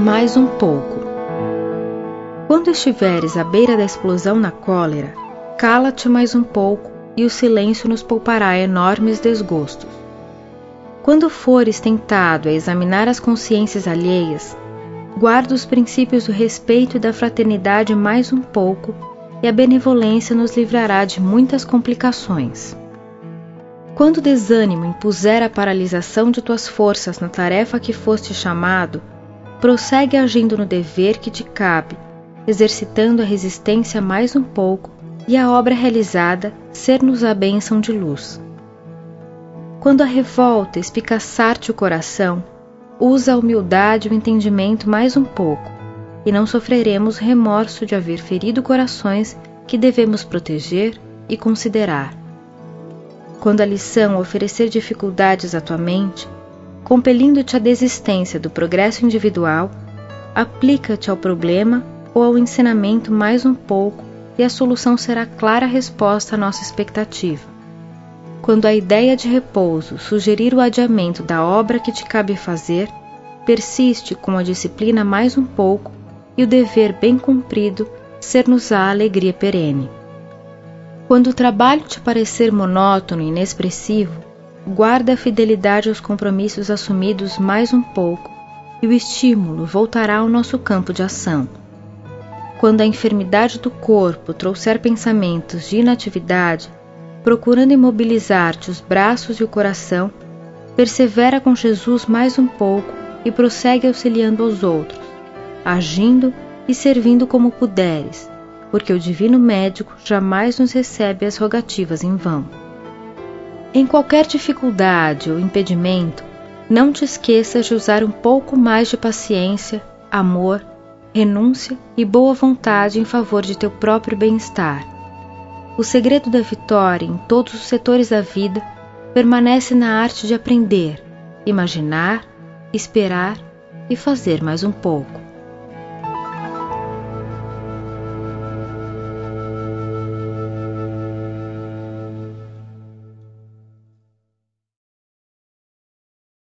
mais um pouco. Quando estiveres à beira da explosão na cólera, cala-te mais um pouco e o silêncio nos poupará enormes desgostos. Quando fores tentado a examinar as consciências alheias, guarda os princípios do respeito e da fraternidade mais um pouco, e a benevolência nos livrará de muitas complicações. Quando o desânimo impuser a paralisação de tuas forças na tarefa que foste chamado, prossegue agindo no dever que te cabe, exercitando a resistência mais um pouco, e a obra realizada ser-nos a bênção de luz. Quando a revolta espicaçar-te o coração, usa a humildade e o entendimento mais um pouco, e não sofreremos remorso de haver ferido corações que devemos proteger e considerar. Quando a lição oferecer dificuldades à tua mente, compelindo-te à desistência do progresso individual, aplica-te ao problema ou ao ensinamento mais um pouco, e a solução será clara resposta à nossa expectativa. Quando a ideia de repouso sugerir o adiamento da obra que te cabe fazer, persiste com a disciplina mais um pouco, e o dever bem cumprido ser-nos a alegria perene. Quando o trabalho te parecer monótono e inexpressivo, guarda a fidelidade aos compromissos assumidos mais um pouco, e o estímulo voltará ao nosso campo de ação. Quando a enfermidade do corpo trouxer pensamentos de inatividade, procurando imobilizar-te os braços e o coração, persevera com Jesus mais um pouco e prossegue auxiliando aos outros, agindo e servindo como puderes, porque o Divino Médico jamais nos recebe as rogativas em vão. Em qualquer dificuldade ou impedimento, não te esqueças de usar um pouco mais de paciência, amor, renúncia e boa vontade em favor de teu próprio bem-estar. O segredo da vitória em todos os setores da vida permanece na arte de aprender, imaginar, esperar e fazer mais um pouco.